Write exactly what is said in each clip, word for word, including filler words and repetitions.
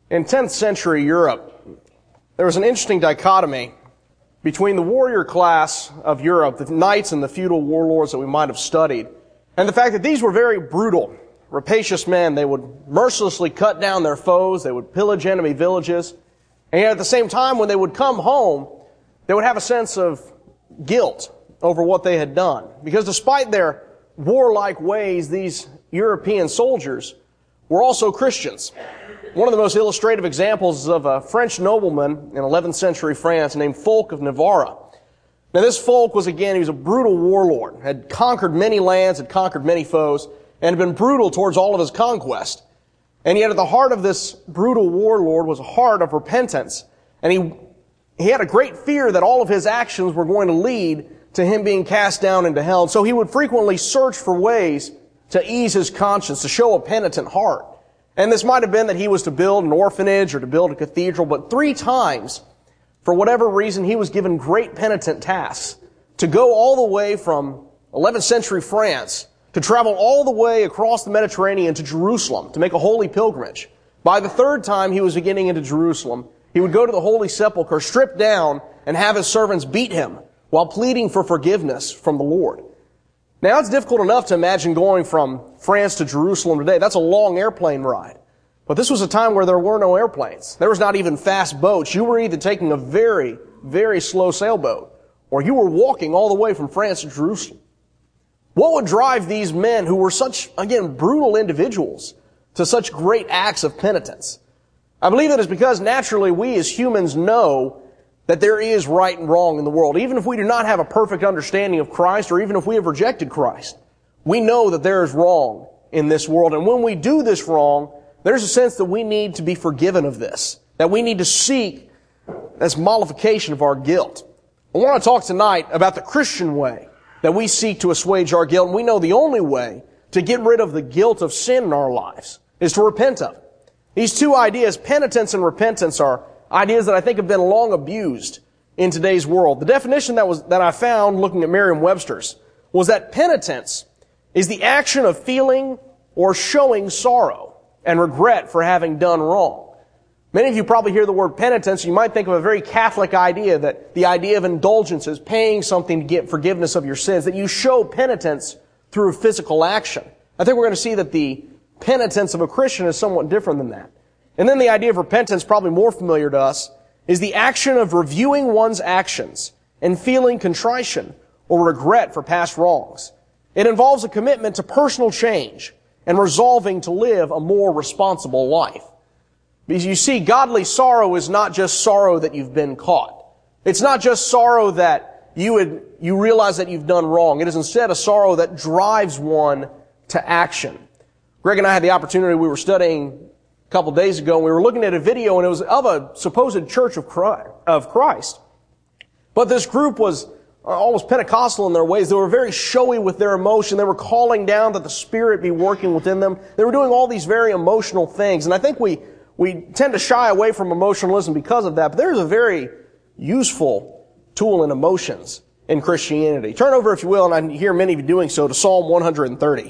In tenth century Europe, there was an interesting dichotomy between the warrior class of Europe, the knights and the feudal warlords that we might have studied, and the fact that these were very brutal, rapacious men. They would mercilessly cut down their foes, they would pillage enemy villages, and yet at the same time, when they would come home, they would have a sense of guilt over what they had done. Because despite their warlike ways, these European soldiers were also Christians. One of the most illustrative examples is of a French nobleman in eleventh century France named Fulk of Navarra. Now this Fulk was, again, he was a brutal warlord, had conquered many lands, had conquered many foes, and had been brutal towards all of his conquest. And yet at the heart of this brutal warlord was a heart of repentance. And he, he had a great fear that all of his actions were going to lead to him being cast down into hell. And so he would frequently search for ways to ease his conscience, to show a penitent heart. And this might have been that he was to build an orphanage or to build a cathedral, but three times, for whatever reason, he was given great penitent tasks to go all the way from eleventh century France, to travel all the way across the Mediterranean to Jerusalem, to make a holy pilgrimage. By the third time he was getting into Jerusalem, he would go to the Holy Sepulchre, strip down, and have his servants beat him while pleading for forgiveness from the Lord. Now, it's difficult enough to imagine going from France to Jerusalem today. That's a long airplane ride. But this was a time where there were no airplanes. There was not even fast boats. You were either taking a very, very slow sailboat, or you were walking all the way from France to Jerusalem. What would drive these men, who were such, again, brutal individuals, to such great acts of penitence? I believe it is because naturally we as humans know that there is right and wrong in the world. Even if we do not have a perfect understanding of Christ, or even if we have rejected Christ, we know that there is wrong in this world. And when we do this wrong, there's a sense that we need to be forgiven of this, that we need to seek this mollification of our guilt. I want to talk tonight about the Christian way that we seek to assuage our guilt. And we know the only way to get rid of the guilt of sin in our lives is to repent of it. These two ideas, penitence and repentance, are ideas that I think have been long abused in today's world. The definition that was that I found looking at Merriam-Webster's was that penitence is the action of feeling or showing sorrow and regret for having done wrong. Many of you probably hear the word penitence, you might think of a very Catholic idea, that the idea of indulgence is paying something to get forgiveness of your sins, that you show penitence through physical action. I think we're going to see that the penitence of a Christian is somewhat different than that. And then the idea of repentance, probably more familiar to us, is the action of reviewing one's actions and feeling contrition or regret for past wrongs. It involves a commitment to personal change and resolving to live a more responsible life. Because you see, godly sorrow is not just sorrow that you've been caught. It's not just sorrow that you would, you realize that you've done wrong. It is instead a sorrow that drives one to action. Greg and I had the opportunity, we were studying a couple days ago, and we were looking at a video, and it was of a supposed church of Christ. But this group was almost Pentecostal in their ways. They were very showy with their emotion. They were calling down that the Spirit be working within them. They were doing all these very emotional things. And I think we, we tend to shy away from emotionalism because of that. But there's a very useful tool in emotions in Christianity. Turn over, if you will, and I hear many of you doing so, to Psalm one hundred thirty.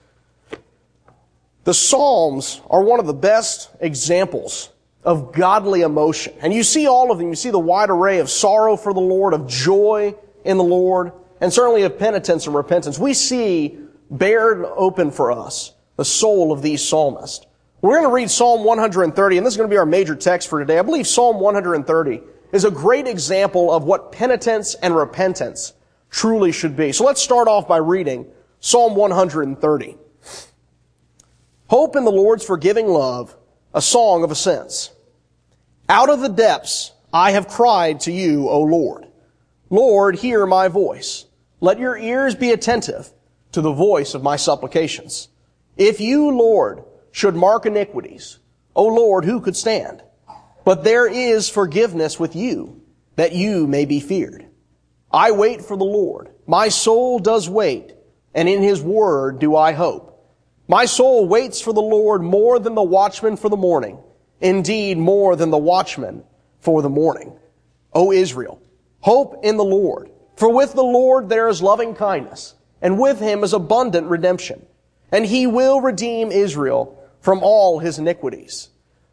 The Psalms are one of the best examples of godly emotion. And you see all of them. You see the wide array of sorrow for the Lord, of joy in the Lord, and certainly of penitence and repentance. We see bared open for us the soul of these psalmists. We're going to read Psalm one hundred thirty, and this is going to be our major text for today. I believe Psalm one hundred thirty is a great example of what penitence and repentance truly should be. So let's start off by reading Psalm one hundred thirty. Hope in the Lord's forgiving love, a song of ascents. Out of the depths I have cried to you, O Lord. Lord, hear my voice. Let your ears be attentive to the voice of my supplications. If you, Lord, should mark iniquities, O Lord, who could stand? But there is forgiveness with you, that you may be feared. I wait for the Lord. My soul does wait, and in his word do I hope. My soul waits for the Lord more than the watchman for the morning. Indeed, more than the watchman for the morning. O Israel, hope in the Lord. For with the Lord there is loving kindness, and with him is abundant redemption. And he will redeem Israel from all his iniquities.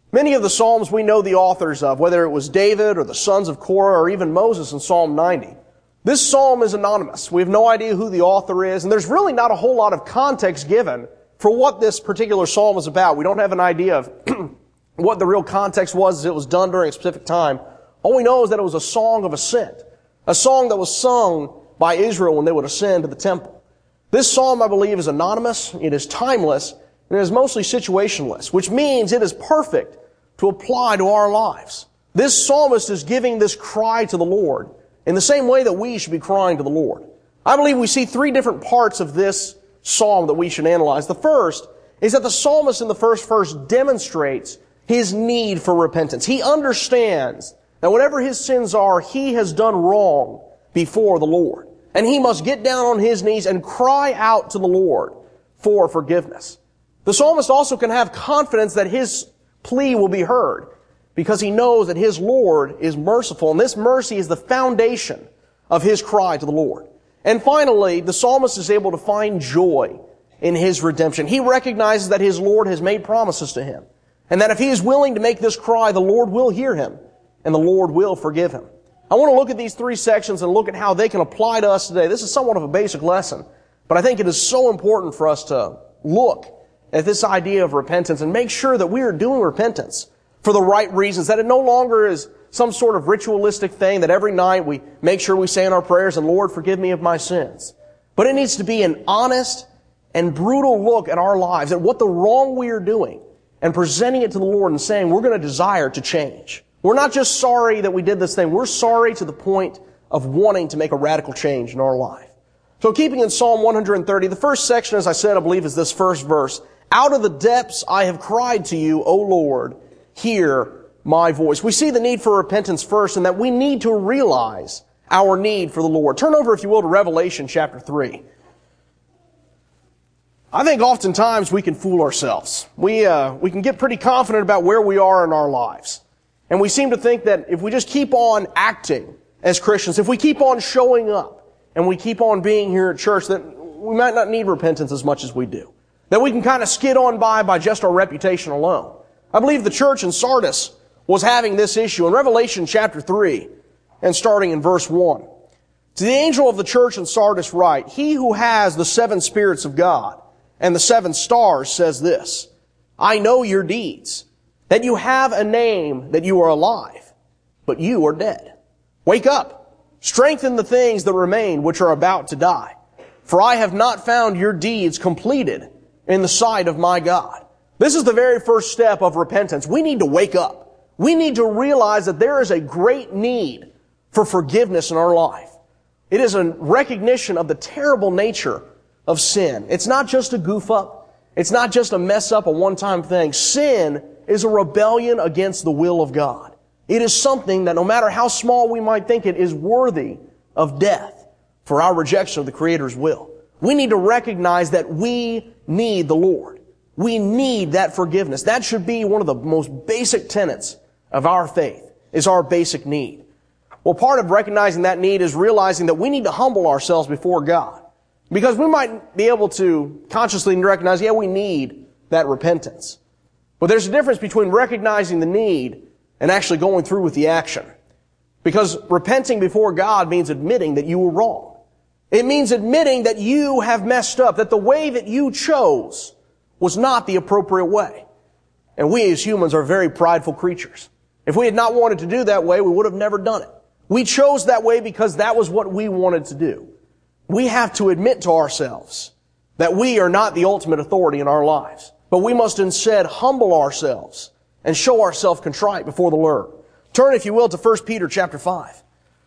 Many of the Psalms we know the authors of, whether it was David or the sons of Korah or even Moses in Psalm ninety. This psalm is anonymous. We have no idea who the author is, and there's really not a whole lot of context given for what this particular psalm is about. We don't have an idea of what the real context was as it was done during a specific time. All we know is that it was a song of ascent, a song that was sung by Israel when they would ascend to the temple. This psalm, I believe, is anonymous, it is timeless, and it is mostly situationless, which means it is perfect to apply to our lives. This psalmist is giving this cry to the Lord in the same way that we should be crying to the Lord. I believe we see three different parts of this psalm that we should analyze. The first is that the psalmist in the first verse demonstrates his need for repentance. He understands that whatever his sins are, he has done wrong before the Lord. And he must get down on his knees and cry out to the Lord for forgiveness. The psalmist also can have confidence that his plea will be heard because he knows that his Lord is merciful, and this mercy is the foundation of his cry to the Lord. And finally, the psalmist is able to find joy in his redemption. He recognizes that his Lord has made promises to him, and that if he is willing to make this cry, the Lord will hear him, and the Lord will forgive him. I want to look at these three sections and look at how they can apply to us today. This is somewhat of a basic lesson, but I think it is so important for us to look at this idea of repentance and make sure that we are doing repentance for the right reasons, that it no longer is some sort of ritualistic thing that every night we make sure we say in our prayers, and Lord, forgive me of my sins. But it needs to be an honest and brutal look at our lives, at what the wrong we are doing, and presenting it to the Lord and saying we're going to desire to change. We're not just sorry that we did this thing, we're sorry to the point of wanting to make a radical change in our life. So keeping in Psalm one thirty, the first section, as I said, I believe is this first verse. Out of the depths I have cried to you, O Lord, hear my voice. We see the need for repentance first, and that we need to realize our need for the Lord. Turn over, if you will, to Revelation chapter three. I think oftentimes we can fool ourselves. We, uh, we can get pretty confident about where we are in our lives. And we seem to think that if we just keep on acting as Christians, if we keep on showing up, and we keep on being here at church, that we might not need repentance as much as we do. That we can kind of skid on by by just our reputation alone. I believe the church in Sardis was having this issue. In Revelation chapter three, and starting in verse one. To the angel of the church in Sardis write, He who has the seven spirits of God and the seven stars says this, I know your deeds, that you have a name, that you are alive, but you are dead. Wake up, strengthen the things that remain which are about to die. For I have not found your deeds completed in the sight of my God. This is the very first step of repentance. We need to wake up. We need to realize that there is a great need for forgiveness in our life. It is a recognition of the terrible nature of sin. It's not just a goof up. It's not just a mess up, a one-time thing. Sin is a rebellion against the will of God. It is something that no matter how small we might think it, is worthy of death for our rejection of the Creator's will. We need to recognize that we need the Lord. We need that forgiveness. That should be one of the most basic tenets of our faith, is our basic need. Well, part of recognizing that need is realizing that we need to humble ourselves before God. Because we might be able to consciously recognize, yeah, we need that repentance. But there's a difference between recognizing the need and actually going through with the action. Because repenting before God means admitting that you were wrong. It means admitting that you have messed up, that the way that you chose was not the appropriate way. And we as humans are very prideful creatures. If we had not wanted to do that way, we would have never done it. We chose that way because that was what we wanted to do. We have to admit to ourselves that we are not the ultimate authority in our lives. But we must instead humble ourselves and show ourselves contrite before the Lord. Turn, if you will, to First Peter chapter five.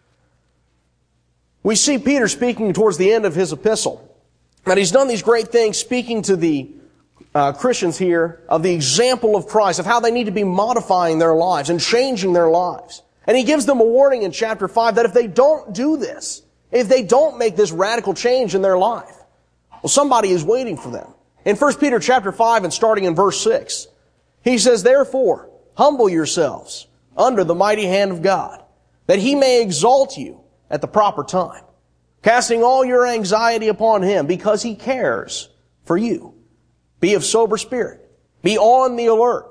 We see Peter speaking towards the end of his epistle. And he's done these great things speaking to the uh, Christians here of the example of Christ, of how they need to be modifying their lives and changing their lives. And he gives them a warning in chapter five that if they don't do this, if they don't make this radical change in their life, well, somebody is waiting for them. In First Peter chapter five and starting in verse six, he says, Therefore, humble yourselves under the mighty hand of God, that He may exalt you at the proper time, casting all your anxiety upon Him, because He cares for you. Be of sober spirit. Be on the alert.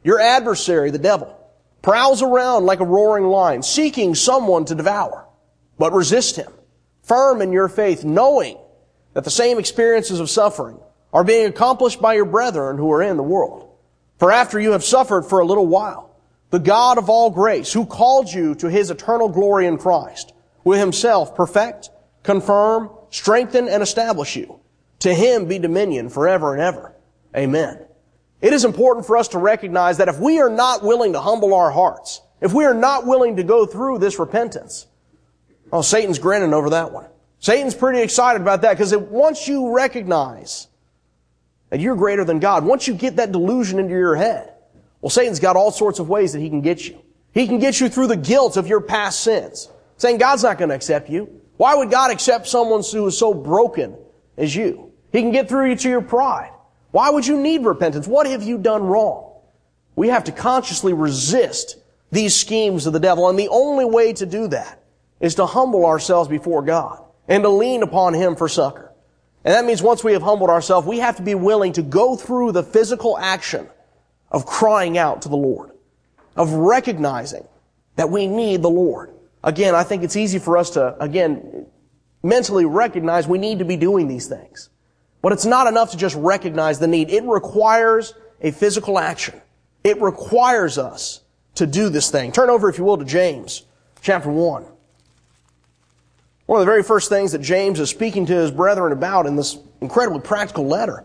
Your adversary, the devil, prowls around like a roaring lion, seeking someone to devour. But resist him, firm in your faith, knowing that the same experiences of suffering are being accomplished by your brethren who are in the world. For after you have suffered for a little while, the God of all grace, who called you to His eternal glory in Christ, will Himself perfect, confirm, strengthen, and establish you. To Him be dominion forever and ever. Amen. It is important for us to recognize that if we are not willing to humble our hearts, if we are not willing to go through this repentance, oh, Satan's grinning over that one. Satan's pretty excited about that because once you recognize that you're greater than God, once you get that delusion into your head, well, Satan's got all sorts of ways that he can get you. He can get you through the guilt of your past sins, saying God's not going to accept you. Why would God accept someone who is so broken as you? He can get through you to your pride. Why would you need repentance? What have you done wrong? We have to consciously resist these schemes of the devil, and the only way to do that is to humble ourselves before God and to lean upon Him for succor. And that means once we have humbled ourselves, we have to be willing to go through the physical action of crying out to the Lord, of recognizing that we need the Lord. Again, I think it's easy for us to, again, mentally recognize we need to be doing these things. But it's not enough to just recognize the need. It requires a physical action. It requires us to do this thing. Turn over, if you will, to James chapter one. One of the very first things that James is speaking to his brethren about in this incredibly practical letter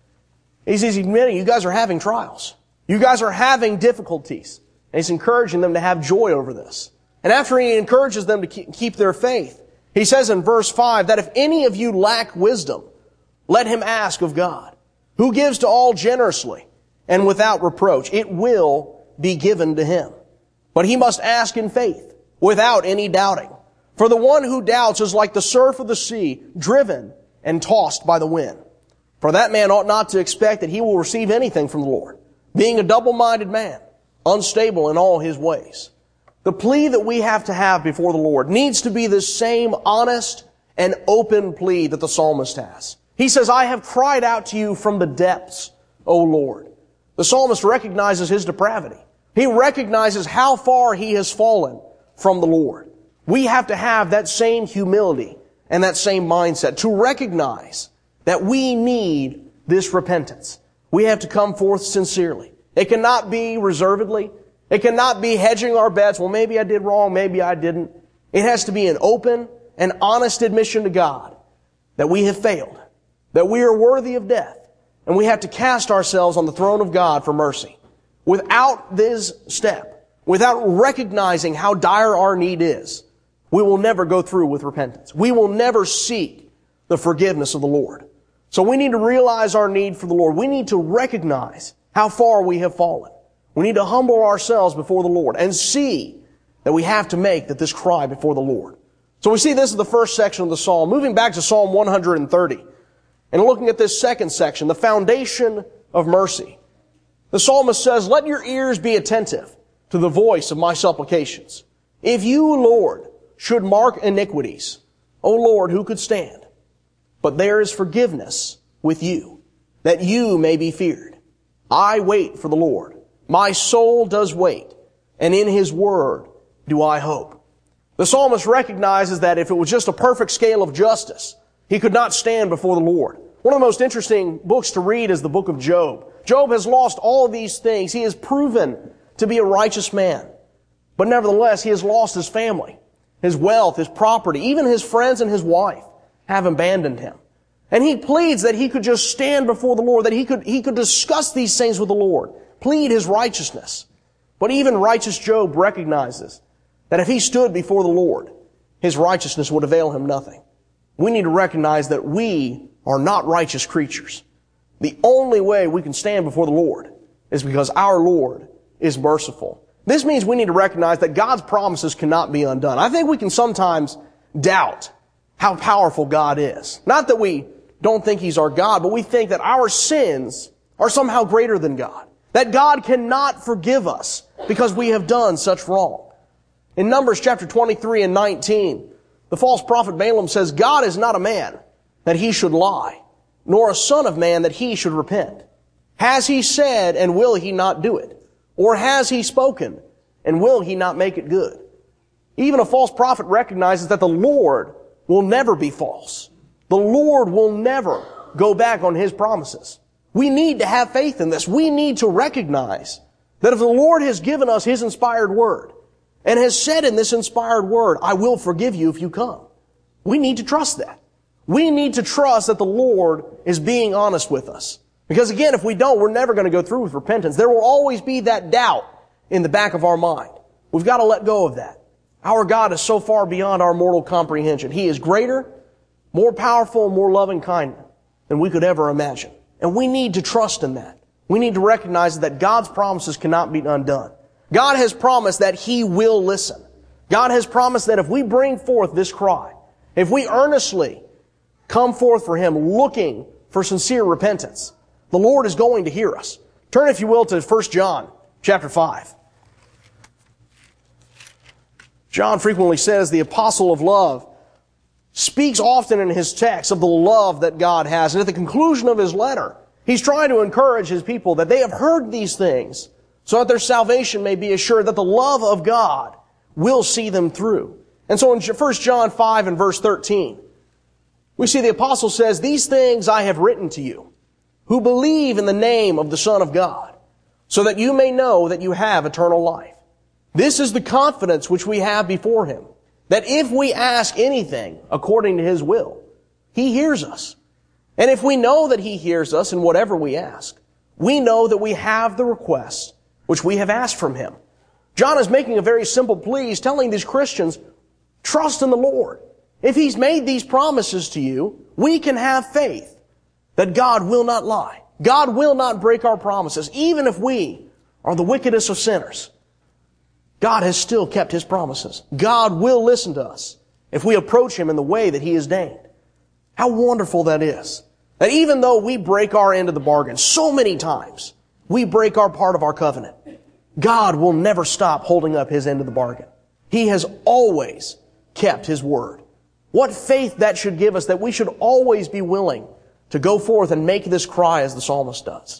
is he's admitting you guys are having trials. You guys are having difficulties. And he's encouraging them to have joy over this. And after he encourages them to keep their faith, he says in verse five that if any of you lack wisdom, let him ask of God, who gives to all generously and without reproach. It will be given to him. But he must ask in faith, without any doubting. For the one who doubts is like the surf of the sea, driven and tossed by the wind. For that man ought not to expect that he will receive anything from the Lord, being a double-minded man, unstable in all his ways. The plea that we have to have before the Lord needs to be the same honest and open plea that the psalmist has. He says, I have cried out to you from the depths, O Lord. The psalmist recognizes his depravity. He recognizes how far he has fallen from the Lord. We have to have that same humility and that same mindset to recognize that we need this repentance. We have to come forth sincerely. It cannot be reservedly. It cannot be hedging our bets. Well, maybe I did wrong, maybe I didn't. It has to be an open and honest admission to God that we have failed, that we are worthy of death, and we have to cast ourselves on the throne of God for mercy. Without this step, without recognizing how dire our need is, we will never go through with repentance. We will never seek the forgiveness of the Lord. So we need to realize our need for the Lord. We need to recognize how far we have fallen. We need to humble ourselves before the Lord and see that we have to make that this cry before the Lord. So we see this is the first section of the psalm. Moving back to Psalm one hundred thirty and looking at this second section, the foundation of mercy. The psalmist says, let your ears be attentive to the voice of my supplications. If you, Lord, should mark iniquities, O Lord, who could stand? But there is forgiveness with you, that you may be feared. I wait for the Lord. My soul does wait, and in His word do I hope. The psalmist recognizes that if it was just a perfect scale of justice, he could not stand before the Lord. One of the most interesting books to read is the book of Job. Job has lost all these things. He is proven to be a righteous man. But nevertheless, he has lost his family, his wealth, his property, even his friends and his wife have abandoned him. And he pleads that he could just stand before the Lord, that he could, he could discuss these things with the Lord, plead his righteousness. But even righteous Job recognizes that if he stood before the Lord, his righteousness would avail him nothing. We need to recognize that we are not righteous creatures. The only way we can stand before the Lord is because our Lord is merciful. This means we need to recognize that God's promises cannot be undone. I think we can sometimes doubt how powerful God is. Not that we don't think He's our God, but we think that our sins are somehow greater than God. That God cannot forgive us because we have done such wrong. In Numbers chapter twenty-three and nineteen, the false prophet Balaam says, God is not a man that He should lie, nor a son of man that He should repent. Has He said, and will He not do it? Or has He spoken, and will He not make it good? Even a false prophet recognizes that the Lord will never be false. The Lord will never go back on His promises. We need to have faith in this. We need to recognize that if the Lord has given us His inspired word, and has said in this inspired word, I will forgive you if you come, we need to trust that. We need to trust that the Lord is being honest with us. Because again, if we don't, we're never going to go through with repentance. There will always be that doubt in the back of our mind. We've got to let go of that. Our God is so far beyond our mortal comprehension. He is greater, more powerful, and more loving kind than we could ever imagine. And we need to trust in that. We need to recognize that God's promises cannot be undone. God has promised that He will listen. God has promised that if we bring forth this cry, if we earnestly come forth for Him looking for sincere repentance, the Lord is going to hear us. Turn, if you will, to First John chapter five. John frequently says the apostle of love speaks often in his text of the love that God has. And at the conclusion of his letter, he's trying to encourage his people that they have heard these things so that their salvation may be assured, that the love of God will see them through. And so in First John five and verse thirteen, we see the apostle says, these things I have written to you, who believe in the name of the Son of God, so that you may know that you have eternal life. This is the confidence which we have before Him, that if we ask anything according to His will, He hears us. And if we know that He hears us in whatever we ask, we know that we have the request which we have asked from Him. John is making a very simple plea. He's telling these Christians, trust in the Lord. If He's made these promises to you, we can have faith that God will not lie. God will not break our promises. Even if we are the wickedest of sinners, God has still kept His promises. God will listen to us if we approach Him in the way that He has deigned. How wonderful that is. That even though we break our end of the bargain so many times, we break our part of our covenant, God will never stop holding up His end of the bargain. He has always kept His word. What faith that should give us, that we should always be willing to go forth and make this cry as the psalmist does.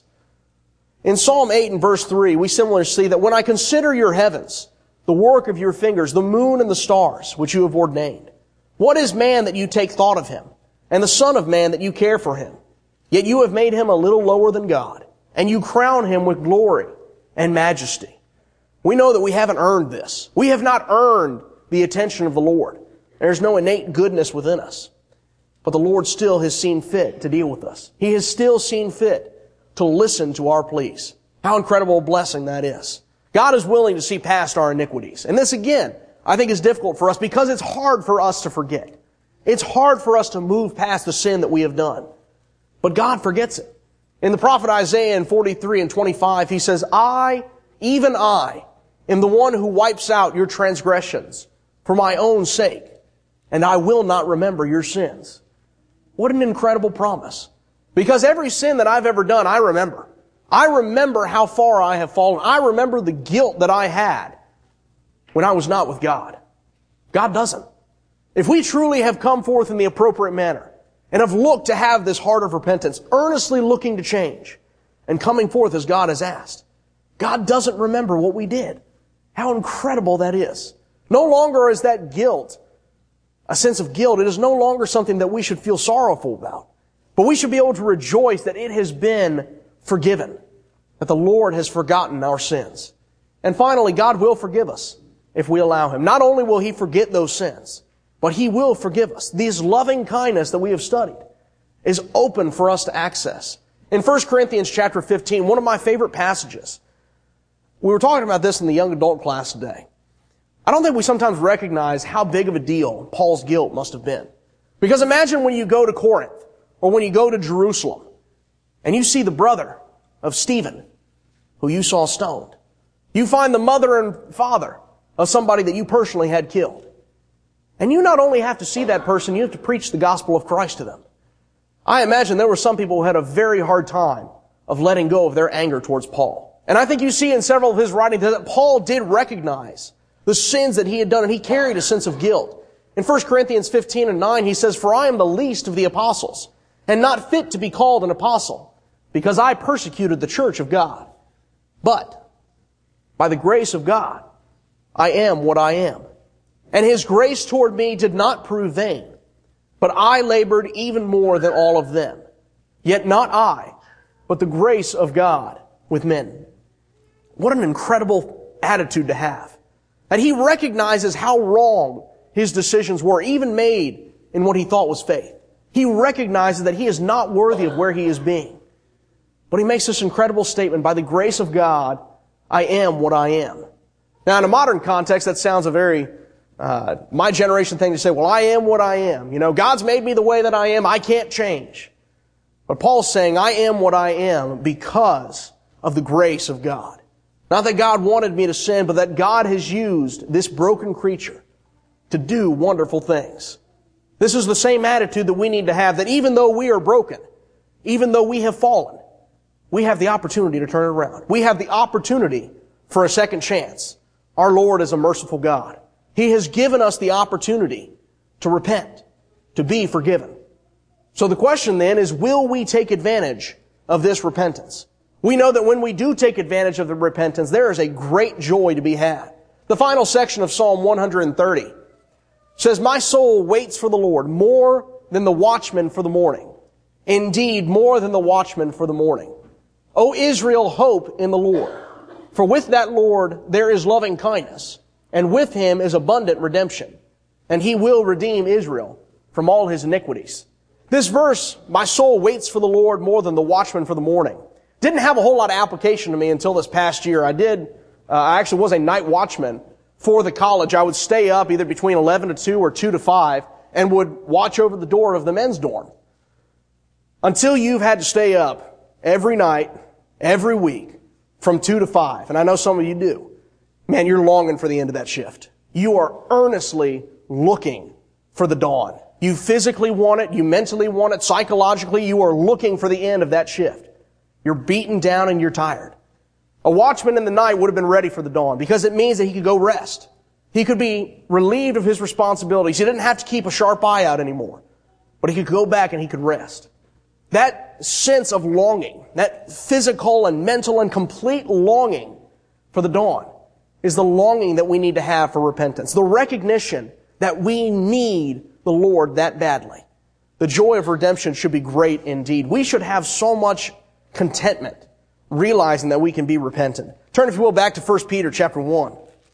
In Psalm eight and verse three, we similarly see that when I consider your heavens, the work of your fingers, the moon and the stars, which you have ordained, what is man that you take thought of him, and the son of man that you care for him? Yet you have made him a little lower than God, and you crown him with glory and majesty. We know that we haven't earned this. We have not earned the attention of the Lord. There's no innate goodness within us. But the Lord still has seen fit to deal with us. He has still seen fit to listen to our pleas. How incredible a blessing that is. God is willing to see past our iniquities. And this again, I think is difficult for us because it's hard for us to forget. It's hard for us to move past the sin that we have done. But God forgets it. In the prophet Isaiah in forty-three and twenty-five, he says, I, even I, am the one who wipes out your transgressions for my own sake, and I will not remember your sins. What an incredible promise. Because every sin that I've ever done, I remember. I remember how far I have fallen. I remember the guilt that I had when I was not with God. God doesn't. If we truly have come forth in the appropriate manner and have looked to have this heart of repentance, earnestly looking to change and coming forth as God has asked, God doesn't remember what we did. How incredible that is. No longer is that guilt a sense of guilt. It is no longer something that we should feel sorrowful about. But we should be able to rejoice that it has been forgiven, that the Lord has forgotten our sins. And finally, God will forgive us if we allow Him. Not only will He forget those sins, but He will forgive us. This loving kindness that we have studied is open for us to access. In First Corinthians chapter fifteen, one of my favorite passages, we were talking about this in the young adult class today. I don't think we sometimes recognize how big of a deal Paul's guilt must have been. Because imagine when you go to Corinth, or when you go to Jerusalem, and you see the brother of Stephen, who you saw stoned. You find the mother and father of somebody that you personally had killed. And you not only have to see that person, you have to preach the gospel of Christ to them. I imagine there were some people who had a very hard time of letting go of their anger towards Paul. And I think you see in several of his writings that Paul did recognize the sins that he had done, and he carried a sense of guilt. In First Corinthians fifteen and nine, he says, For I am the least of the apostles, and not fit to be called an apostle, because I persecuted the church of God. But By the grace of God, I am what I am. And His grace toward me did not prove vain, but I labored even more than all of them. Yet not I, but the grace of God with men. What an incredible attitude to have. That he recognizes how wrong his decisions were, even made in what he thought was faith. He recognizes that he is not worthy of where he is being. But he makes this incredible statement, by the grace of God, I am what I am. Now, in a modern context, that sounds a very, uh, my generation thing to say, well, I am what I am. You know, God's made me the way that I am. I can't change. But Paul's saying, I am what I am because of the grace of God. Not that God wanted me to sin, but that God has used this broken creature to do wonderful things. This is the same attitude that we need to have, that even though we are broken, even though we have fallen, we have the opportunity to turn it around. We have the opportunity for a second chance. Our Lord is a merciful God. He has given us the opportunity to repent, to be forgiven. So the question then is, will we take advantage of this repentance? We know that when we do take advantage of the repentance, there is a great joy to be had. The final section of Psalm one hundred thirty says, my soul waits for the Lord more than the watchman for the morning. Indeed, more than the watchman for the morning. O Israel, hope in the Lord. For with that Lord there is loving kindness, and with Him is abundant redemption. And He will redeem Israel from all his iniquities. This verse, my soul waits for the Lord more than the watchman for the morning, didn't have a whole lot of application to me until this past year. I did, uh, I actually was a night watchman for the college. I would stay up either between eleven to two or two to five and would watch over the door of the men's dorm. Until you've had to stay up every night, every week, from two to five. And I know some of you do. Man, you're longing for the end of that shift. You are earnestly looking for the dawn. You physically want it. You mentally want it. Psychologically, you are looking for the end of that shift. You're beaten down and you're tired. A watchman in the night would have been ready for the dawn because it means that he could go rest. He could be relieved of his responsibilities. He didn't have to keep a sharp eye out anymore, but he could go back and he could rest. That sense of longing, that physical and mental and complete longing for the dawn is the longing that we need to have for repentance. The recognition that we need the Lord that badly. The joy of redemption should be great indeed. We should have so much contentment, realizing that we can be repentant. Turn, if you will, back to First Peter chapter one.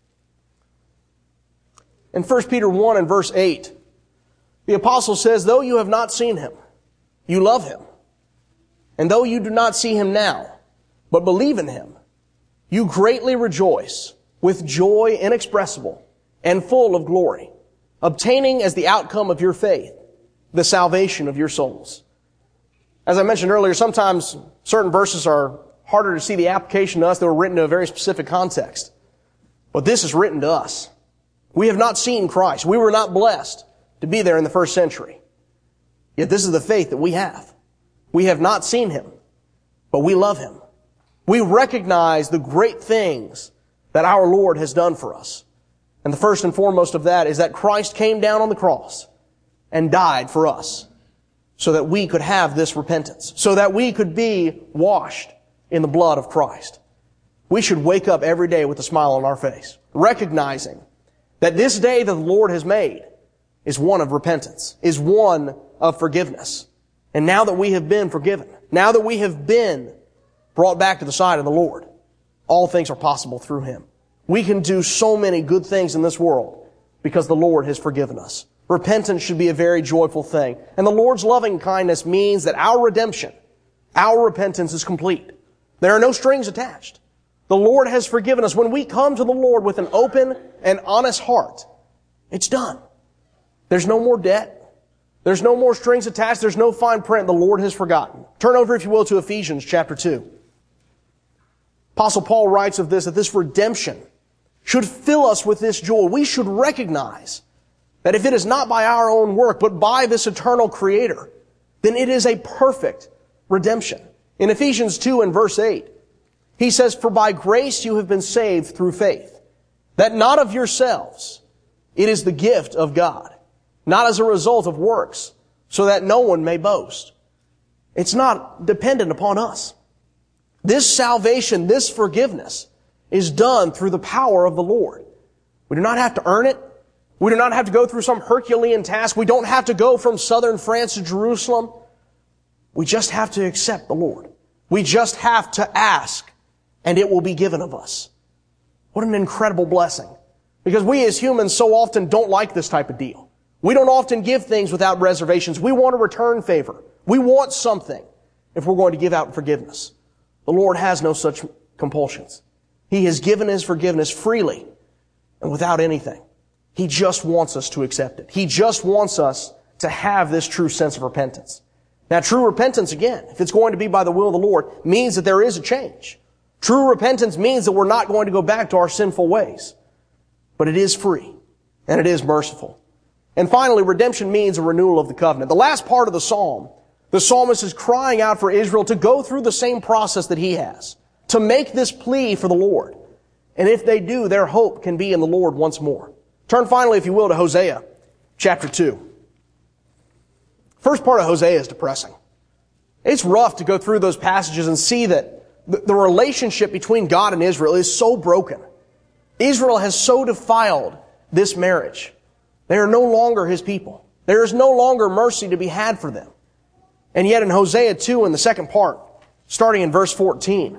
In First Peter one and verse eight, the apostle says, though you have not seen Him, you love Him. And though you do not see Him now, but believe in Him, you greatly rejoice with joy inexpressible and full of glory, obtaining as the outcome of your faith the salvation of your souls. As I mentioned earlier, sometimes certain verses are harder to see the application to us. They were written to a very specific context. But this is written to us. We have not seen Christ. We were not blessed to be there in the first century. Yet this is the faith that we have. We have not seen Him, but we love Him. We recognize the great things that our Lord has done for us. And the first and foremost of that is that Christ came down on the cross and died for us, so that we could have this repentance, so that we could be washed in the blood of Christ. We should wake up every day with a smile on our face, recognizing that this day that the Lord has made is one of repentance, is one of forgiveness. And now that we have been forgiven, now that we have been brought back to the side of the Lord, all things are possible through Him. We can do so many good things in this world because the Lord has forgiven us. Repentance should be a very joyful thing. And the Lord's loving kindness means that our redemption, our repentance is complete. There are no strings attached. The Lord has forgiven us. When we come to the Lord with an open and honest heart, it's done. There's no more debt. There's no more strings attached. There's no fine print. The Lord has forgotten. Turn over, if you will, to Ephesians chapter two. Apostle Paul writes of this, that this redemption should fill us with this joy. We should recognize that if it is not by our own work, but by this eternal Creator, then it is a perfect redemption. In Ephesians two and verse eight, he says, for by grace you have been saved through faith, that not of yourselves, it is the gift of God, not as a result of works, so that no one may boast. It's not dependent upon us. This salvation, this forgiveness, is done through the power of the Lord. We do not have to earn it. We do not have to go through some Herculean task. We don't have to go from southern France to Jerusalem. We just have to accept the Lord. We just have to ask, and it will be given of us. What an incredible blessing. Because we as humans so often don't like this type of deal. We don't often give things without reservations. We want a return favor. We want something if we're going to give out forgiveness. The Lord has no such compulsions. He has given His forgiveness freely and without anything. He just wants us to accept it. He just wants us to have this true sense of repentance. Now, true repentance, again, if it's going to be by the will of the Lord, means that there is a change. True repentance means that we're not going to go back to our sinful ways. But it is free, and it is merciful. And finally, redemption means a renewal of the covenant. The last part of the psalm, the psalmist is crying out for Israel to go through the same process that he has, to make this plea for the Lord. And if they do, their hope can be in the Lord once more. Turn finally, if you will, to Hosea chapter two. First part of Hosea is depressing. It's rough to go through those passages and see that the relationship between God and Israel is so broken. Israel has so defiled this marriage. They are no longer His people. There is no longer mercy to be had for them. And yet in Hosea two, in the second part, starting in verse fourteen,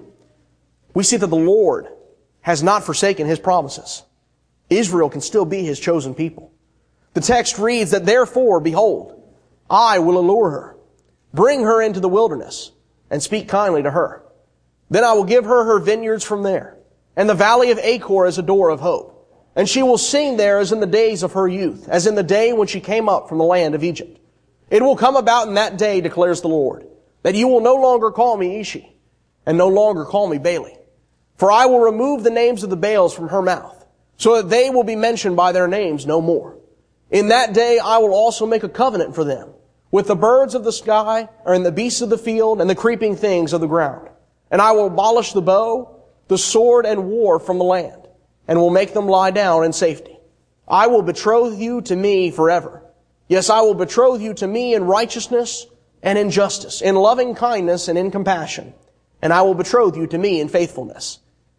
we see that the Lord has not forsaken His promises. Israel can still be His chosen people. The text reads that, therefore, behold, I will allure her, bring her into the wilderness, and speak kindly to her. Then I will give her her vineyards from there, and the valley of Achor as a door of hope. And she will sing there as in the days of her youth, as in the day when she came up from the land of Egypt. It will come about in that day, declares the Lord, that you will no longer call me Ishi, and no longer call me Baali. For I will remove the names of the Baals from her mouth, so that they will be mentioned by their names no more. In that day I will also make a covenant for them, with the birds of the sky, and the beasts of the field, and the creeping things of the ground. And I will abolish the bow, the sword, and war from the land, and will make them lie down in safety. I will betroth you to me forever. Yes, I will betroth you to me in righteousness and in justice, in loving kindness and in compassion. And I will betroth you to me in faithfulness.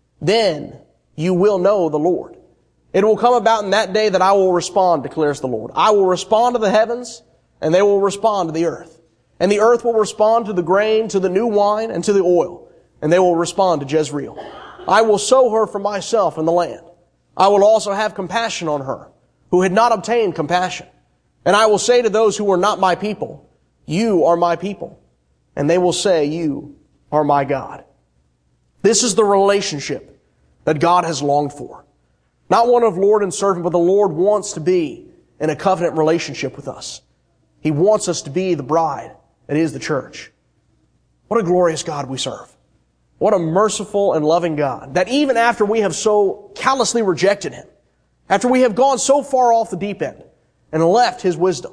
Then you will know the Lord. It will come about in that day that I will respond, declares the Lord. I will respond to the heavens, and they will respond to the earth. And the earth will respond to the grain, to the new wine, and to the oil. And they will respond to Jezreel. I will sow her for myself in the land. I will also have compassion on her, who had not obtained compassion. And I will say to those who are not my people, you are my people. And they will say, you are my God. This is the relationship that God has longed for. Not one of Lord and servant, but the Lord wants to be in a covenant relationship with us. He wants us to be the bride that is the church. What a glorious God we serve. What a merciful and loving God, that even after we have so callously rejected Him, after we have gone so far off the deep end and left His wisdom,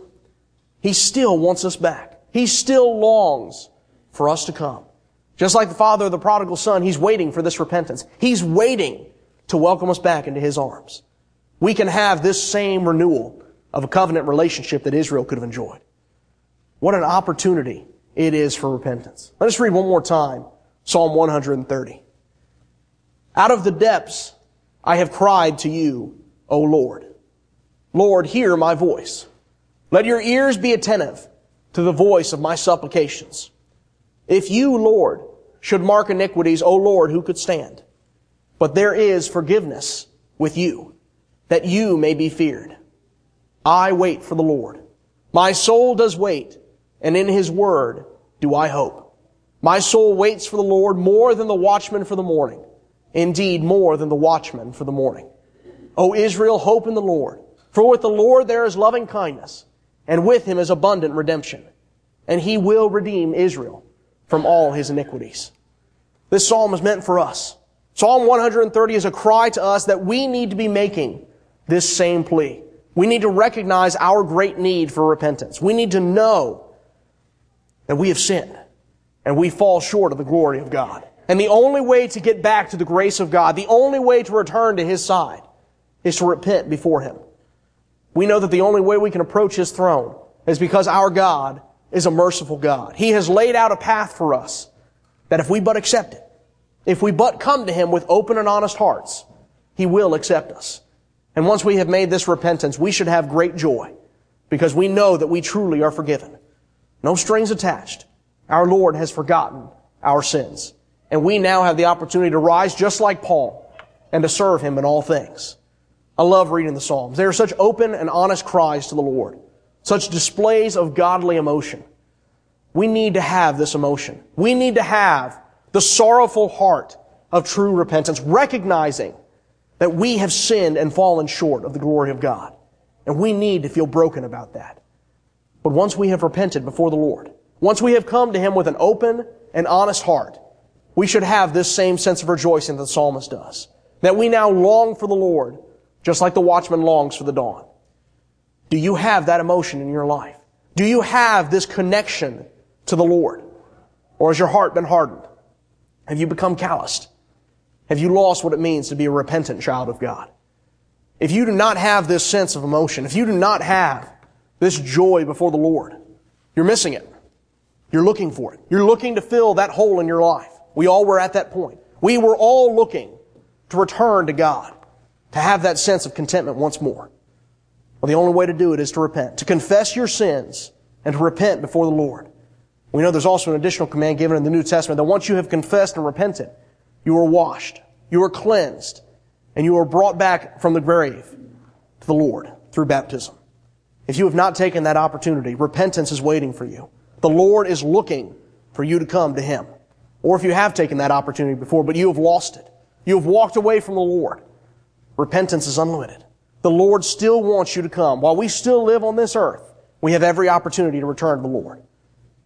He still wants us back. He still longs for us to come. Just like the father of the prodigal son, He's waiting for this repentance. He's waiting to welcome us back into His arms. We can have this same renewal of a covenant relationship that Israel could have enjoyed. What an opportunity it is for repentance. Let us read one more time Psalm one hundred thirty. Out of the depths I have cried to you, O Lord. Lord, hear my voice. Let your ears be attentive to the voice of my supplications. If you, Lord, should mark iniquities, O Lord, who could stand? But there is forgiveness with you, that you may be feared. I wait for the Lord. My soul does wait, and in His word do I hope. My soul waits for the Lord more than the watchman for the morning. Indeed, more than the watchman for the morning. O Israel, hope in the Lord. For with the Lord there is loving kindness, and with Him is abundant redemption. And He will redeem Israel from all his iniquities. This psalm is meant for us. Psalm one hundred thirty is a cry to us that we need to be making this same plea. We need to recognize our great need for repentance. We need to know that we have sinned and we fall short of the glory of God. And the only way to get back to the grace of God, the only way to return to His side, is to repent before Him. We know that the only way we can approach His throne is because our God is a merciful God. He has laid out a path for us that if we but accept it, If we but come to Him with open and honest hearts, He will accept us. And once we have made this repentance, we should have great joy because we know that we truly are forgiven. No strings attached. Our Lord has forgotten our sins. And we now have the opportunity to rise just like Paul and to serve Him in all things. I love reading the Psalms. They are such open and honest cries to the Lord, such displays of godly emotion. We need to have this emotion. We need to have the sorrowful heart of true repentance, recognizing that we have sinned and fallen short of the glory of God. And we need to feel broken about that. But once we have repented before the Lord, once we have come to Him with an open and honest heart, we should have this same sense of rejoicing that the psalmist does. That we now long for the Lord, just like the watchman longs for the dawn. Do you have that emotion in your life? Do you have this connection to the Lord? Or has your heart been hardened? Have you become calloused? Have you lost what it means to be a repentant child of God? If you do not have this sense of emotion, if you do not have this joy before the Lord, you're missing it. You're looking for it. You're looking to fill that hole in your life. We all were at that point. We were all looking to return to God, to have that sense of contentment once more. Well, the only way to do it is to repent, to confess your sins and to repent before the Lord. We know there's also an additional command given in the New Testament that once you have confessed and repented, you are washed, you are cleansed, and you are brought back from the grave to the Lord through baptism. If you have not taken that opportunity, repentance is waiting for you. The Lord is looking for you to come to Him. Or if you have taken that opportunity before, but you have lost it, you have walked away from the Lord, repentance is unlimited. The Lord still wants you to come. While we still live on this earth, we have every opportunity to return to the Lord.